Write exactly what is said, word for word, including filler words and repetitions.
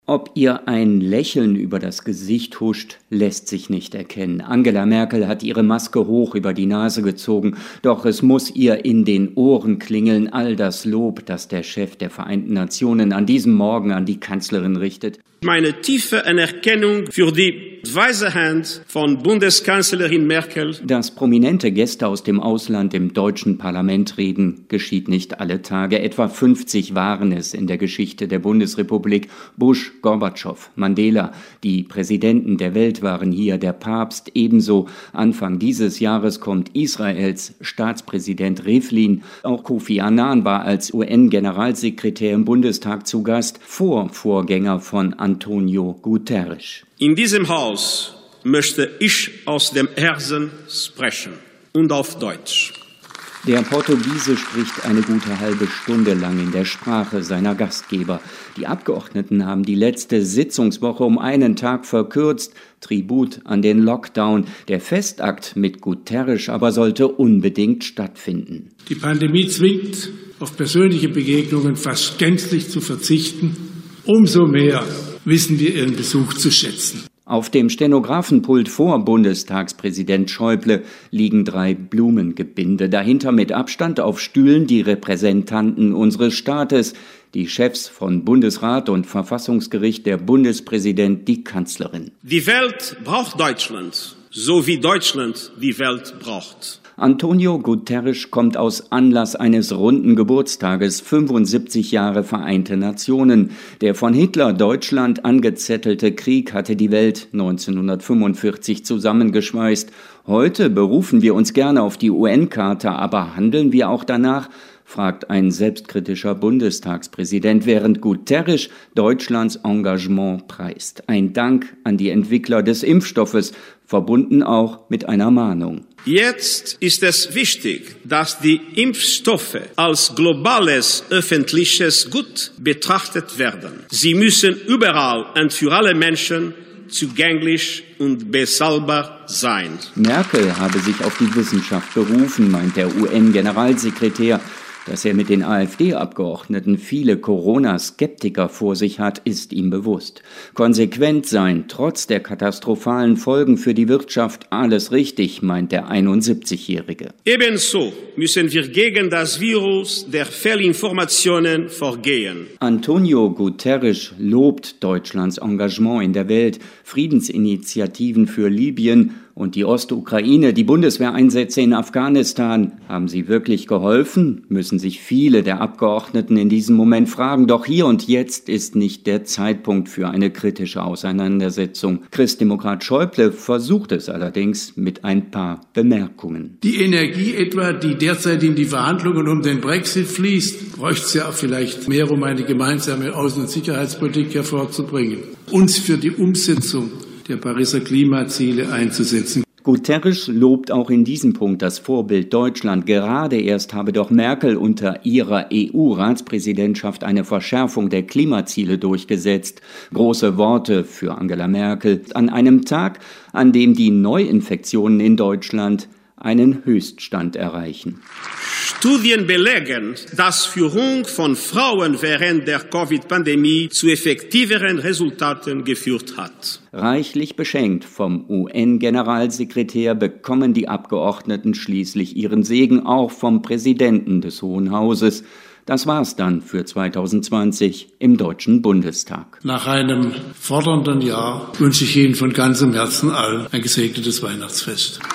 Ob ihr ein Lächeln über das Gesicht huscht, lässt sich nicht erkennen. Angela Merkel hat ihre Maske hoch über die Nase gezogen, doch es muss ihr in den Ohren klingeln, all das Lob, das der Chef der Vereinten Nationen an diesem Morgen an die Kanzlerin richtet. Meine tiefe Anerkennung für die weise Hand von Bundeskanzlerin Merkel. Dass prominente Gäste aus dem Ausland im deutschen Parlament reden, geschieht nicht alle Tage. Etwa fünfzig waren es in der Geschichte der Bundesrepublik. Bush, Gorbatschow, Mandela, die Präsidenten der Welt waren hier, der Papst ebenso. Anfang dieses Jahres kommt Israels Staatspräsident Rivlin. Auch Kofi Annan war als U N-Generalsekretär im Bundestag zu Gast, Vorvorgänger von Antonio Guterres. In diesem Haus möchte ich aus dem Herzen sprechen und auf Deutsch. Der Portugiese spricht eine gute halbe Stunde lang in der Sprache seiner Gastgeber. Die Abgeordneten haben die letzte Sitzungswoche um einen Tag verkürzt. Tribut an den Lockdown. Der Festakt mit Guterres aber sollte unbedingt stattfinden. Die Pandemie zwingt, auf persönliche Begegnungen fast gänzlich zu verzichten. Umso mehr wissen wir Ihren Besuch zu schätzen. Auf dem Stenografenpult vor Bundestagspräsident Schäuble liegen drei Blumengebinde. Dahinter mit Abstand auf Stühlen die Repräsentanten unseres Staates, die Chefs von Bundesrat und Verfassungsgericht, der Bundespräsident, die Kanzlerin. Die Welt braucht Deutschland, so wie Deutschland die Welt braucht. Antonio Guterres kommt aus Anlass eines runden Geburtstages, fünfundsiebzig Jahre Vereinte Nationen. Der von Hitler Deutschland angezettelte Krieg hatte die Welt neunzehnhundertfünfundvierzig zusammengeschweißt. Heute berufen wir uns gerne auf die U N-Charta, aber handeln wir auch danach? Fragt ein selbstkritischer Bundestagspräsident, während Guterres Deutschlands Engagement preist. Ein Dank an die Entwickler des Impfstoffes, verbunden auch mit einer Mahnung. Jetzt ist es wichtig, dass die Impfstoffe als globales öffentliches Gut betrachtet werden. Sie müssen überall und für alle Menschen zugänglich und bezahlbar sein. Merkel habe sich auf die Wissenschaft berufen, meint der U N-Generalsekretär. Dass er mit den AfD-Abgeordneten viele Corona-Skeptiker vor sich hat, ist ihm bewusst. Konsequent sein, trotz der katastrophalen Folgen für die Wirtschaft, alles richtig, meint der einundsiebzigjährige. Ebenso müssen wir gegen das Virus der Fehlinformationen vorgehen. Antonio Guterres lobt Deutschlands Engagement in der Welt, Friedensinitiativen für Libyen und die Ostukraine, die Bundeswehreinsätze in Afghanistan. Haben sie wirklich geholfen? Müssen sich viele der Abgeordneten in diesem Moment fragen. Doch hier und jetzt ist nicht der Zeitpunkt für eine kritische Auseinandersetzung. Christdemokrat Schäuble versucht es allerdings mit ein paar Bemerkungen. Die Energie etwa, die derzeit in die Verhandlungen um den Brexit fließt, bräuchte es ja auch vielleicht mehr, um eine gemeinsame Außen- und Sicherheitspolitik hervorzubringen. Uns für die Umsetzung der Pariser Klimaziele einzusetzen. Guterres lobt auch in diesem Punkt das Vorbild Deutschland. Gerade erst habe doch Merkel unter ihrer E U-Ratspräsidentschaft eine Verschärfung der Klimaziele durchgesetzt. Große Worte für Angela Merkel an einem Tag, an dem die Neuinfektionen in Deutschland einen Höchststand erreichen. Studien belegen, dass Führung von Frauen während der Covid-Pandemie zu effektiveren Resultaten geführt hat. Reichlich beschenkt vom U N-Generalsekretär bekommen die Abgeordneten schließlich ihren Segen auch vom Präsidenten des Hohen Hauses. Das war's dann für zweitausendzwanzig im Deutschen Bundestag. Nach einem fordernden Jahr wünsche ich Ihnen von ganzem Herzen allen ein gesegnetes Weihnachtsfest.